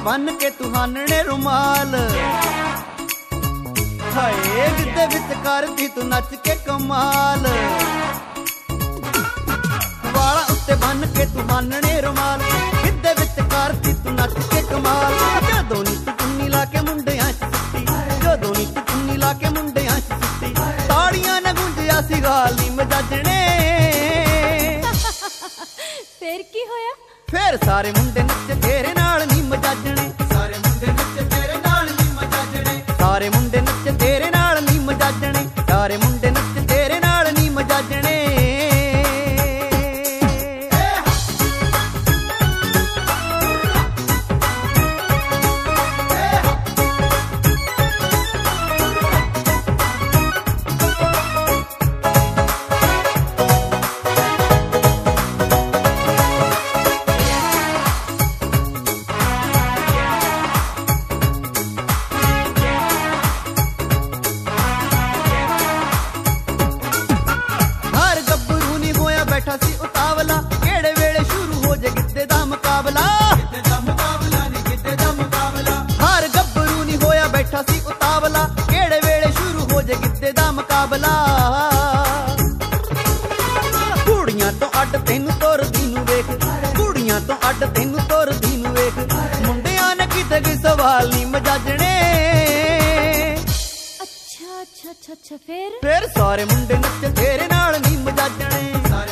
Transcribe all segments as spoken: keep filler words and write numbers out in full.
बन के तू हानने रुमाल हाय गिद्धे विच करदी तू नच के कमाल वाला उत्ते बन के तू हानने रुमाल गिद्धे विच करदी तू नच के कमाल जदों नी तू चुन्नी ला के मुंडियां च सुੱਤੀ जदों नी तू चुन्नी ला के मुंडियां च सुੱਤੀ ताड़ियां ने गूंजिया सी गाल नी मजाजणे फिर की होया फिर सारे मुंडे नच तेरे नाल नी मजाजणे सारे मुंडे नच तेरे नाल नी मजाजणे सारे मुंडे नच तेरे नाल नी मजाजणे सारे मुंडे नच तेरे नाल नी मजाजणे बैठा सी उतावला केड़े वेले शुरू हो जे गिद्धे दा मुकाबला गिद्धे दा मुकाबला नी गिद्धे दा मुकाबला हर गब्बरू नी होया बैठा सी उतावला केड़े वेले शुरू हो जे गिद्धे दा मुकाबला कुड़ियां तो अड्ड तैनू तुरदी नू वेख कुड़ियां तो अड्ड तैनू तुरदी नू वेख मुंडियां ने किते कोई सवाल नी मजाजणे अच्छा अच्छा अच्छा अच्छा फिर फिर सारे मुंडे नच तेरे नाल नी मजाजणे सारे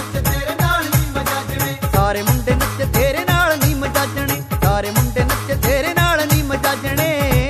सारे मुंडे नच तेरे नाल नी मजाजणे सारे मुंडे नच तेरे नाल नी मजाजणे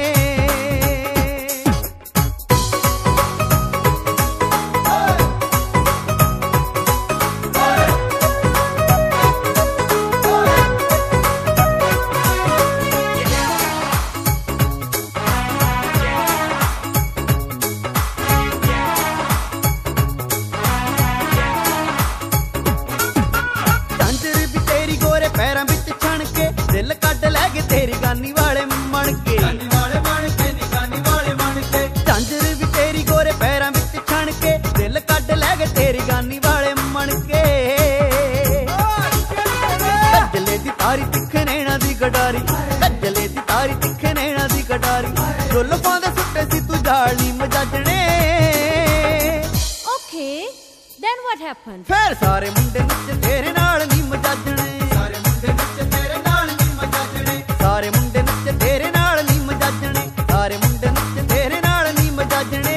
पैरां विच छण के दिल कड लै गए तेरी गानी वाले मन के गानी वाले मन के नी गानी वाले मन के झांझर भी तेरी गोरे पैरां विच छण के दिल कड लै गए तेरी गानी वाले मन के कजले दी तारी तिखे नैना दी गडारी कजले दी तारी तिखे नैना दी गडारी झुल पांदे सुट्टे सी तू जाली मजाजणे ओके देन व्हाट हैपेंड फिर सारे मुंडे नच तेरे नाल नी मजाजणे सारे मुंडे नच तेरे नाल नी मजाजणे सारे मुंडे नच तेरे नाल नी मजाजणे सारे मुंडे नच तेरे नाल नी मजाजणे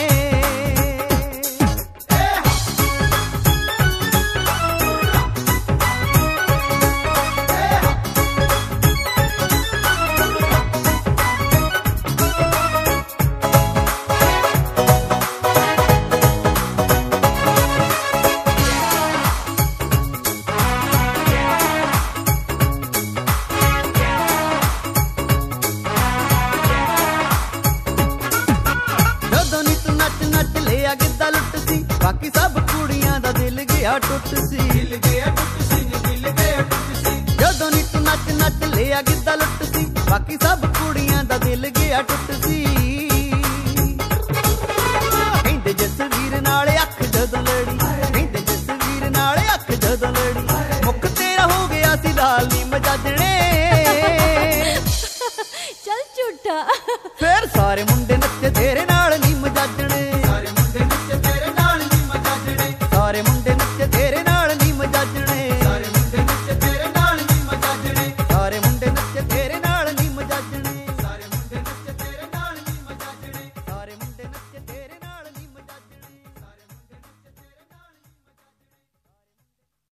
गिद्दा लुट सी बाकी सब कुड़ियां दा दिल गया टुट सी दिल गया टुट सी दिल गया टुट सी जदों नी तू नच नच लिया गिद्दा लुट सी बाकी सब कुड़ियां दा दिल गया टुट सी कहंदे जसवीर नाल अख जदों लड़ी कहंदे जसवीर नाल अख जदों लड़ी मुख तेरा हो गया सी लाल नी मजाजणे चल झूठा फिर सारे